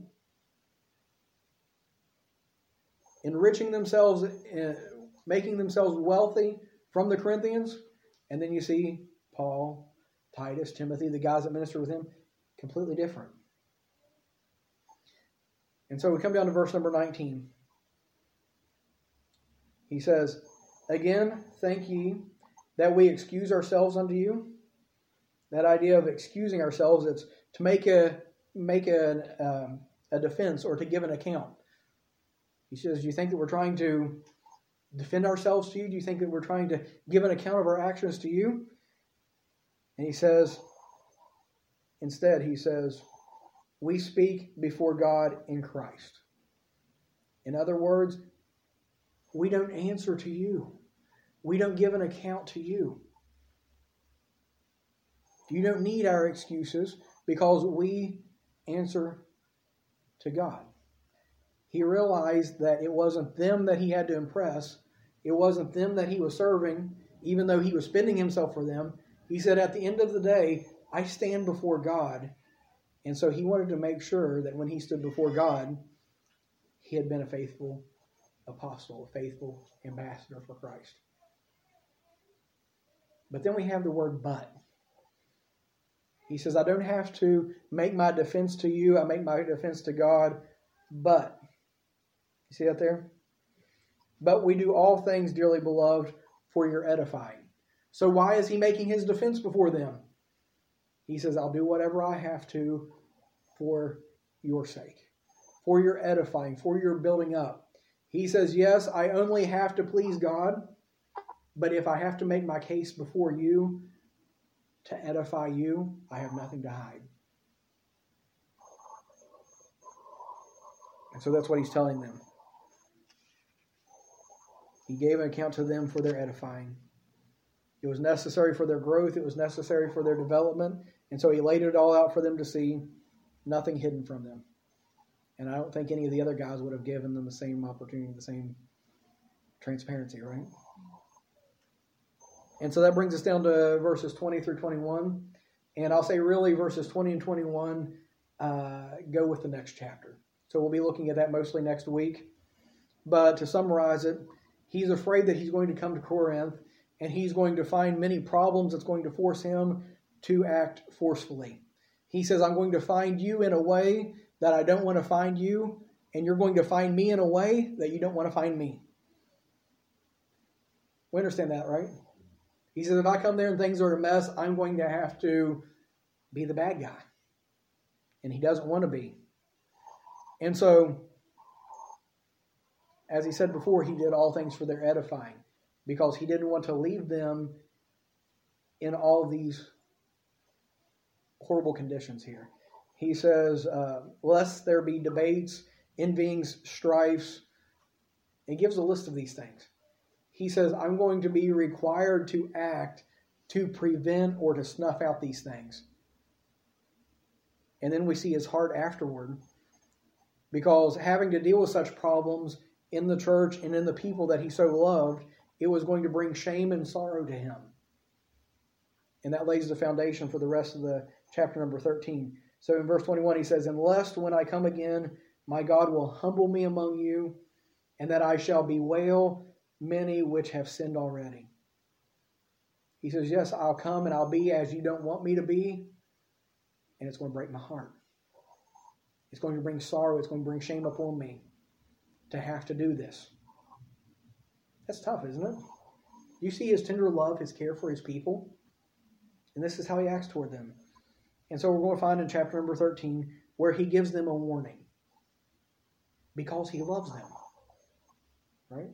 enriching themselves, making themselves wealthy from the Corinthians. And then you see Paul, Titus, Timothy, the guys that minister with him, completely different. And so we come down to verse number nineteen. He says, Again, think ye that we excuse ourselves unto you. That idea of excusing ourselves, it's to make a make a, um, a defense or to give an account. He says, do you think that we're trying to defend ourselves to you? Do you think that we're trying to give an account of our actions to you? And he says, instead, he says, we speak before God in Christ. In other words, we don't answer to you. We don't give an account to you. You don't need our excuses because we answer to God. He realized that it wasn't them that he had to impress. It wasn't them that he was serving, even though he was spending himself for them. He said, at the end of the day, I stand before God. And so he wanted to make sure that when he stood before God, he had been a faithful apostle, a faithful ambassador for Christ. But then we have the word but. He says, I don't have to make my defense to you. I make my defense to God. But, you see that there? But we do all things, dearly beloved, for your edifying. So why is he making his defense before them? He says, I'll do whatever I have to for your sake, for your edifying, for your building up. He says, yes, I only have to please God, but if I have to make my case before you to edify you, I have nothing to hide. And so that's what he's telling them. He gave an account to them for their edifying. It was necessary for their growth. It was necessary for their development. And so he laid it all out for them to see, nothing hidden from them. And I don't think any of the other guys would have given them the same opportunity, the same transparency, right? And so that brings us down to verses twenty through twenty-one. And I'll say really verses twenty and twenty-one uh, go with the next chapter. So we'll be looking at that mostly next week. But to summarize it, he's afraid that he's going to come to Corinth and he's going to find many problems that's going to force him to act forcefully. He says, I'm going to find you in a way that I don't want to find you, and you're going to find me in a way that you don't want to find me. We understand that, right? He says, if I come there and things are a mess, I'm going to have to be the bad guy. And he doesn't want to be. And so, as he said before, he did all things for their edifying, because he didn't want to leave them in all these horrible conditions here. He says, uh, lest there be debates, envyings, strifes. He gives a list of these things. He says, I'm going to be required to act to prevent or to snuff out these things. And then we see his heart afterward, because having to deal with such problems in the church and in the people that he so loved, it was going to bring shame and sorrow to him. And that lays the foundation for the rest of the chapter number thirteen. So in verse twenty-one, he says, unless when I come again, my God will humble me among you, and that I shall bewail many which have sinned already. He says, yes, I'll come and I'll be as you don't want me to be, and it's going to break my heart. It's going to bring sorrow. It's going to bring shame upon me to have to do this. That's tough, isn't it? You see his tender love, his care for his people, and this is how he acts toward them. And so we're going to find in chapter number thirteen where he gives them a warning because he loves them. Right?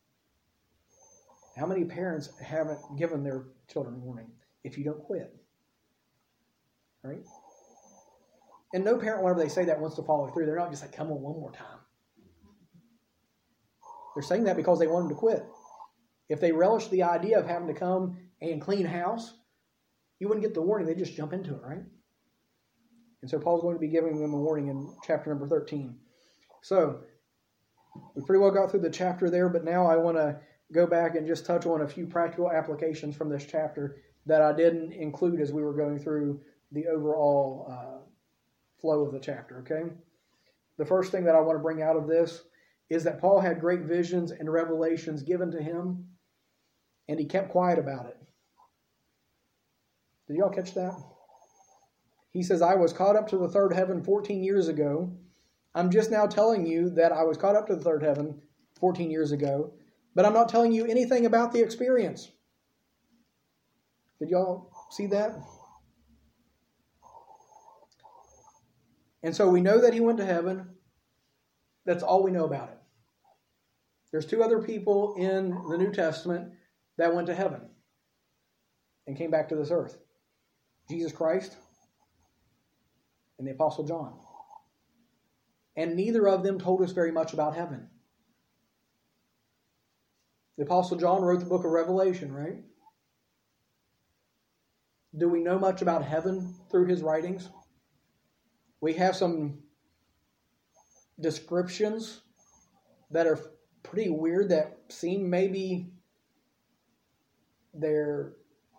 How many parents haven't given their children a warning? If you don't quit. Right? And no parent, whenever they say that, wants to follow through. They're not just like, come on one more time. They're saying that because they want them to quit. If they relish the idea of having to come and clean house, you wouldn't get the warning. They just jump into it, right? And so Paul's going to be giving them a warning in chapter number thirteen. So we pretty well got through the chapter there, but now I want to go back and just touch on a few practical applications from this chapter that I didn't include as we were going through the overall uh, flow of the chapter, okay? The first thing that I want to bring out of this is that Paul had great visions and revelations given to him, and he kept quiet about it. Did y'all catch that? He says, I was caught up to the third heaven fourteen years ago. I'm just now telling you that I was caught up to the third heaven fourteen years ago, But I'm not telling you anything about the experience. Did y'all see that? And so we know that he went to heaven. That's all we know about it. There's two other people in the New Testament that went to heaven and came back to this earth. Jesus Christ and the Apostle John. And neither of them told us very much about heaven. The Apostle John wrote the book of Revelation, right? Do we know much about heaven through his writings? We have some descriptions that are pretty weird, that seem maybe they're,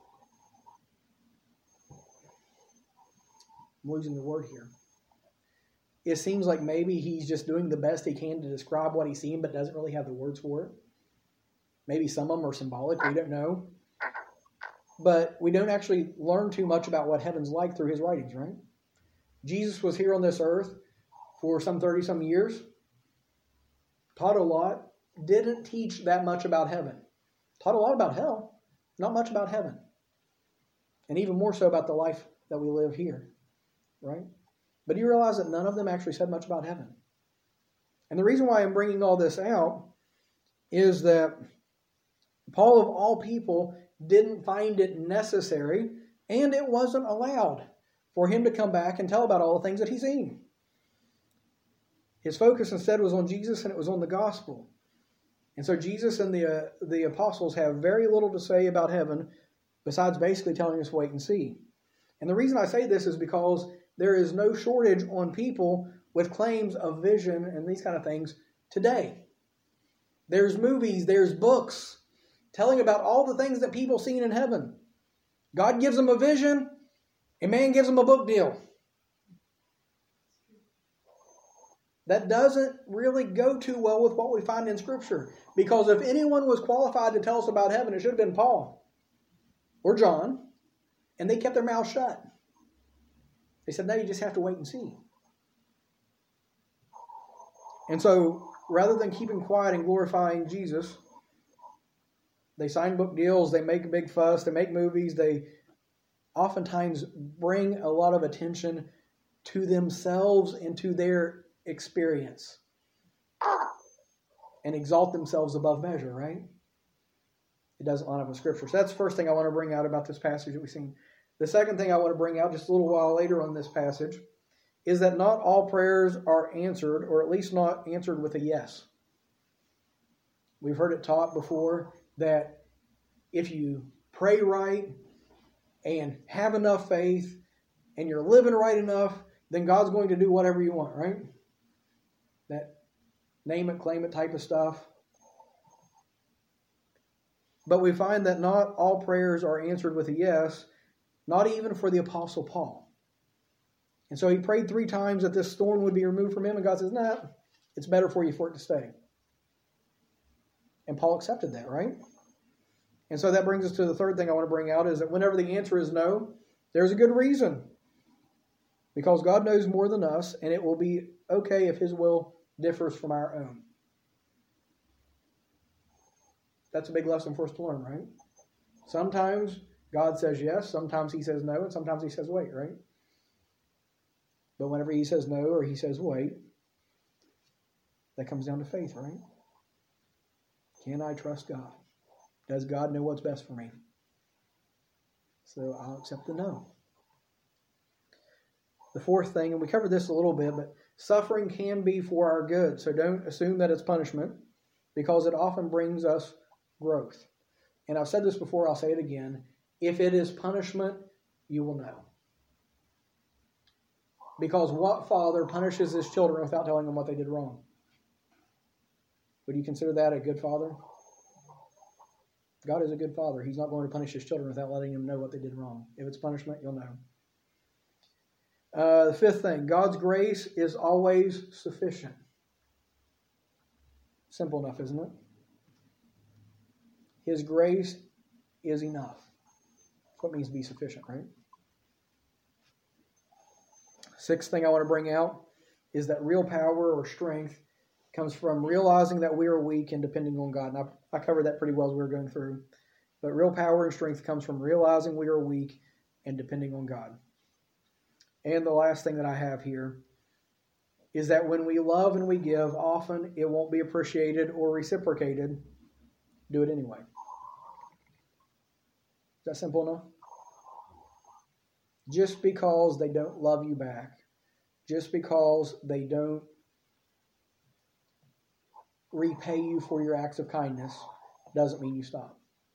I'm losing the word here. It seems like maybe he's just doing the best he can to describe what he's seen, but doesn't really have the words for it. Maybe some of them are symbolic, we don't know. But we don't actually learn too much about what heaven's like through his writings, right? Jesus was here on this earth for some thirty-some years, taught a lot, didn't teach that much about heaven. Taught a lot about hell, not much about heaven. And even more so about the life that we live here, right? But you realize that none of them actually said much about heaven. And the reason why I'm bringing all this out is that Paul, of all people, didn't find it necessary, and it wasn't allowed for him to come back and tell about all the things that he's seen. His focus instead was on Jesus, and it was on the gospel. And so Jesus and the uh, the apostles have very little to say about heaven, besides basically telling us wait and see. And the reason I say this is because there is no shortage on people with claims of vision and these kind of things today. There's movies, there's books telling about all the things that people seen in heaven. God gives them a vision, and man gives them a book deal. That doesn't really go too well with what we find in Scripture. Because if anyone was qualified to tell us about heaven, it should have been Paul or John. And they kept their mouths shut. They said, no, you just have to wait and see. And so, rather than keeping quiet and glorifying Jesus, they sign book deals, they make a big fuss, they make movies, they oftentimes bring a lot of attention to themselves and to their experience and exalt themselves above measure, right? It doesn't line up with Scripture. So that's the first thing I want to bring out about this passage that we've seen. The second thing I want to bring out just a little while later on this passage is that not all prayers are answered, or at least not answered with a yes. We've heard it taught before that if you pray right and have enough faith and you're living right enough, then God's going to do whatever you want, right? That name it, claim it type of stuff. But we find that not all prayers are answered with a yes, not even for the Apostle Paul. And so he prayed three times that this thorn would be removed from him, and God says, nah, it's better for you for it to stay. And Paul accepted that, right? And so that brings us to the third thing I want to bring out, is that whenever the answer is no, there's a good reason. Because God knows more than us, and it will be okay if his will differs from our own. That's a big lesson for us to learn, right? Sometimes God says yes, sometimes he says no, and sometimes he says wait, right? But whenever he says no or he says wait, that comes down to faith, right? Can I trust God? Does God know what's best for me? So I'll accept the no. The fourth thing, and we covered this a little bit, but suffering can be for our good. So don't assume that it's punishment, because it often brings us growth. And I've said this before, I'll say it again. If it is punishment, you will know. Because what father punishes his children without telling them what they did wrong? Would you consider that a good father? God is a good father. He's not going to punish his children without letting them know what they did wrong. If it's punishment, you'll know. Uh, the fifth thing, God's grace is always sufficient. Simple enough, isn't it? His grace is enough. That's what it means to be sufficient, right? Sixth thing I want to bring out is that real power or strength It comes from realizing that we are weak and depending on God. And I, I covered that pretty well as we were going through. But real power and strength comes from realizing we are weak and depending on God. And the last thing that I have here is that when we love and we give, often it won't be appreciated or reciprocated. Do it anyway. Is that simple enough? Just because they don't love you back, just because they don't repay you for your acts of kindness, doesn't mean you stop.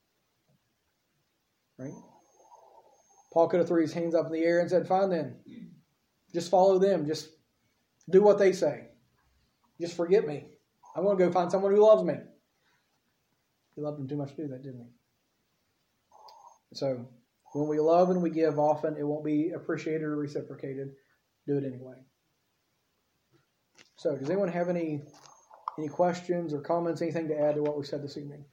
Right? Paul could have threw his hands up in the air and said, fine then. Just follow them. Just do what they say. Just forget me. I want to go find someone who loves me. He loved him too much to do that, didn't he? So, when we love and we give, often it won't be appreciated or reciprocated. Do it anyway. So, does anyone have any any questions or comments, anything to add to what we said this evening?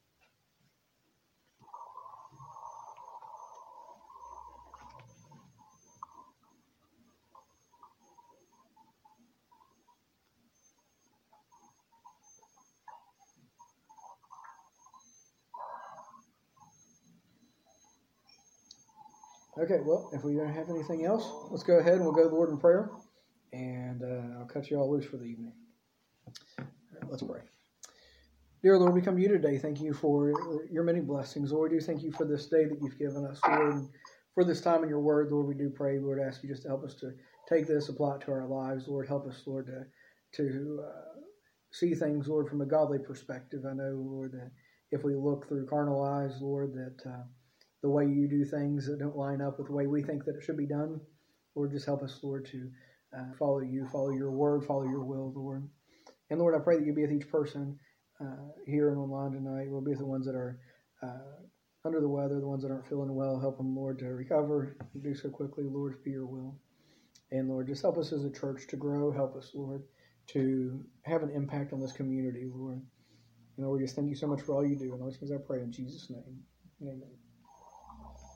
Okay, well, if we don't have anything else, let's go ahead and we'll go to the Lord in prayer, and uh, I'll cut you all loose for the evening. All right, let's pray. Dear Lord, we come to you today. Thank you for your many blessings. Lord, we do thank you for this day that you've given us, Lord, and for this time in your word. Lord, we do pray, Lord, ask you just to help us to take this, apply it to our lives. Lord, help us, Lord, to, to uh, see things, Lord, from a godly perspective. I know, Lord, that if we look through carnal eyes, Lord, that uh, the way you do things that don't line up with the way we think that it should be done. Lord, just help us, Lord, to uh, follow you, follow your word, follow your will, Lord. And Lord, I pray that you be with each person uh, here and online tonight. Lord, be with the ones that are uh, under the weather, the ones that aren't feeling well. Help them, Lord, to recover and do so quickly. Lord, be your will. And Lord, just help us as a church to grow. Help us, Lord, to have an impact on this community, Lord. And Lord, just thank you so much for all you do. And all these things I pray in Jesus' name. Amen.